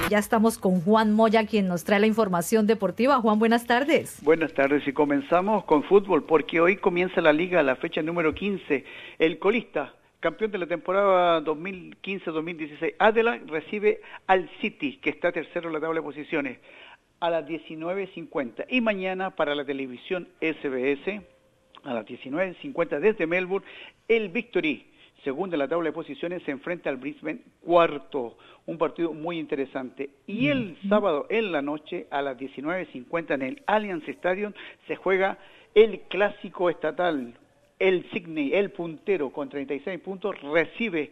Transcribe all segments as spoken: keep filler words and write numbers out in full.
Ya estamos con Juan Moya, quien nos trae la información deportiva. Juan, buenas tardes. Buenas tardes, y comenzamos con fútbol, porque hoy comienza la liga, la fecha número quince. El colista, campeón de la temporada dos mil quince dos mil dieciséis, Adela, recibe al City, que está tercero en la tabla de posiciones, a las diecinueve cincuenta. Y mañana, para la televisión S B S, a las diecinueve cincuenta desde Melbourne, el Victory, segundo en la tabla de posiciones, se enfrenta al Brisbane, cuarto. Un partido muy interesante. Y el sábado en la noche, a las diecinueve cincuenta, en el Allianz Stadium, se juega el clásico estatal. El Sydney, el puntero, con treinta y seis puntos, recibe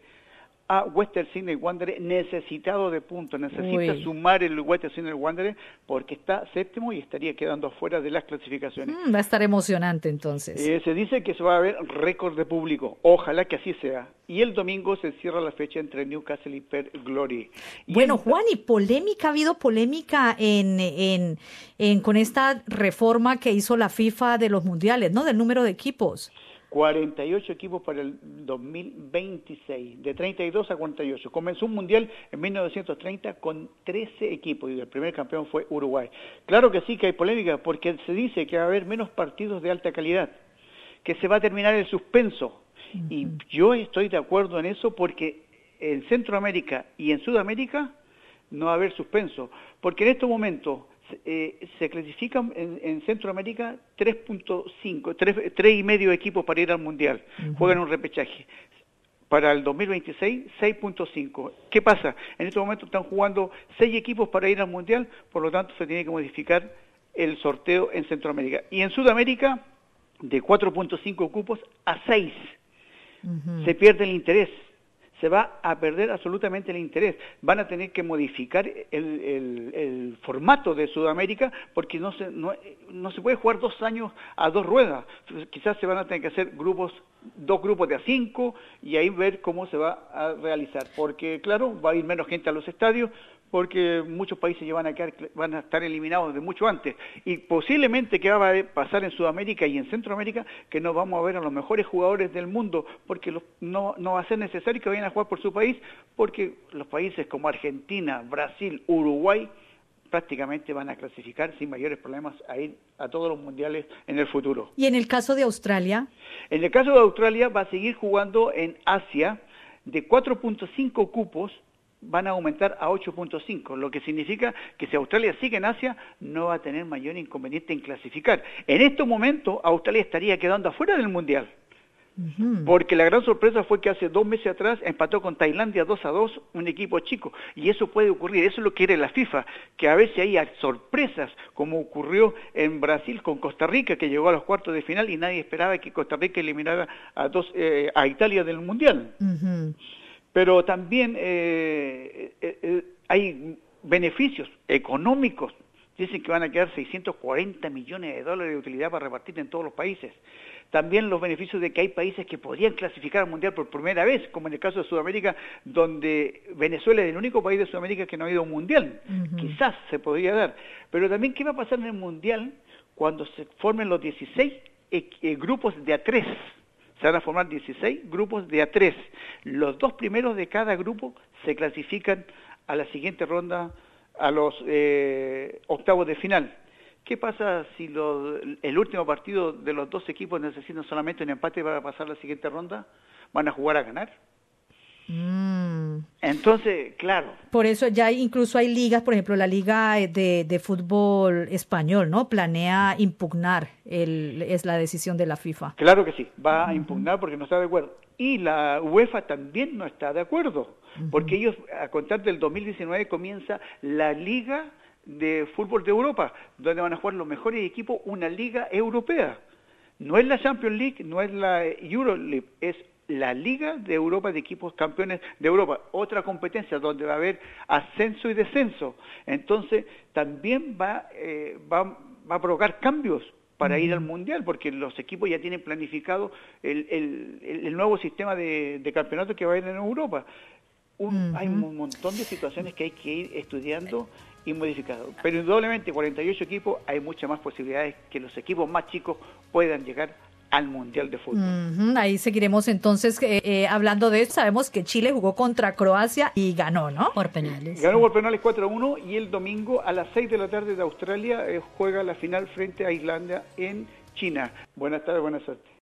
a Western Sydney Wanderers, necesitado de puntos, necesita Uy. sumar el Western Sydney Wanderers porque está séptimo y estaría quedando afuera de las clasificaciones. Mm, va a estar emocionante entonces. Eh, se dice que se va a ver récord de público, ojalá que así sea. Y el domingo se cierra la fecha entre Newcastle y Perth Glory. Y bueno, el... Juan, y polémica, ha habido polémica en, en, en con esta reforma que hizo la FIFA de los mundiales, ¿no? Del número de equipos. cuarenta y ocho equipos para el dos mil veintiséis, de treinta y dos a cuarenta y ocho. Comenzó un mundial en mil novecientos treinta con trece equipos y el primer campeón fue Uruguay. Claro que sí que hay polémica porque se dice que va a haber menos partidos de alta calidad, que se va a terminar el suspenso. Uh-huh. Y yo estoy de acuerdo en eso porque en Centroamérica y en Sudamérica no va a haber suspenso, porque en estos momentos Eh, se clasifican en, en Centroamérica tres punto cinco, tres y medio equipos para ir al Mundial, uh-huh. juegan un repechaje. Para el dos mil veintiséis, seis punto cinco. ¿Qué pasa? En este momento están jugando seis equipos para ir al Mundial, por lo tanto se tiene que modificar el sorteo en Centroamérica. Y en Sudamérica, de cuatro punto cinco cupos a seis. Uh-huh. Se pierde el interés. Se va a perder absolutamente el interés. Van a tener que modificar el, el, el formato de Sudamérica porque no se, no, no se puede jugar dos años a dos ruedas. Quizás se van a tener que hacer grupos, dos grupos de a cinco y ahí ver cómo se va a realizar. Porque, claro, va a ir menos gente a los estadios porque muchos países ya van a, quedar, van a estar eliminados de mucho antes. Y posiblemente que va a pasar en Sudamérica y en Centroamérica, que nos vamos a ver a los mejores jugadores del mundo, porque los, no, no va a ser necesario que vayan a jugar por su país, porque los países como Argentina, Brasil, Uruguay, prácticamente van a clasificar sin mayores problemas a ir a todos los mundiales en el futuro. ¿Y en el caso de Australia? En el caso de Australia va a seguir jugando en Asia, de cuatro punto cinco cupos, van a aumentar a ocho punto cinco, lo que significa que si Australia sigue en Asia, no va a tener mayor inconveniente en clasificar. En este momento, Australia estaría quedando afuera del Mundial, uh-huh. porque la gran sorpresa fue que hace dos meses atrás empató con Tailandia dos a dos, un equipo chico, y eso puede ocurrir, eso es lo que quiere la FIFA, que a veces haya sorpresas, como ocurrió en Brasil con Costa Rica, que llegó a los cuartos de final y nadie esperaba que Costa Rica eliminara a, dos, eh, a Italia del Mundial. Uh-huh. Pero también eh, eh, eh, hay beneficios económicos. Dicen que van a quedar seiscientos cuarenta millones de dólares de utilidad para repartir en todos los países. También los beneficios de que hay países que podrían clasificar al Mundial por primera vez, como en el caso de Sudamérica, donde Venezuela es el único país de Sudamérica que no ha ido a un Mundial. Uh-huh. Quizás se podría dar. Pero también, ¿qué va a pasar en el Mundial cuando se formen los dieciséis eh, eh, grupos de a tres? Se van a formar dieciséis grupos de a tres. Los dos primeros de cada grupo se clasifican a la siguiente ronda, a los eh, octavos de final. ¿Qué pasa si lo, el último partido de los dos equipos necesitan solamente un empate para pasar a la siguiente ronda? ¿Van a jugar a ganar? Mm. Entonces, claro. Por eso ya incluso hay ligas, por ejemplo, la Liga de, de Fútbol Español, ¿no? Planea impugnar el, es la decisión de la FIFA. Claro que sí, va a impugnar porque no está de acuerdo. Y la UEFA también no está de acuerdo, uh-huh. porque ellos, a contar del dos mil diecinueve, comienza la Liga de Fútbol de Europa, donde van a jugar los mejores equipos, una liga europea. No es la Champions League, no es la Euro League, es la Liga de Europa de equipos campeones de Europa, otra competencia donde va a haber ascenso y descenso. Entonces, también va, eh, va, va a provocar cambios para ir al Mundial, porque los equipos ya tienen planificado el, el, el nuevo sistema de, de campeonato que va a haber en Europa. Un, uh-huh. Hay un montón de situaciones que hay que ir estudiando y modificando. Pero indudablemente, cuarenta y ocho equipos, hay muchas más posibilidades que los equipos más chicos puedan llegar al Mundial de Fútbol. Uh-huh. Ahí seguiremos entonces eh, eh, hablando de esto. Sabemos que Chile jugó contra Croacia y ganó, ¿no? Por penales. Ganó por penales cuatro a uno y el domingo a las seis de la tarde de Australia eh, juega la final frente a Islandia en China. Buenas tardes, buena suerte.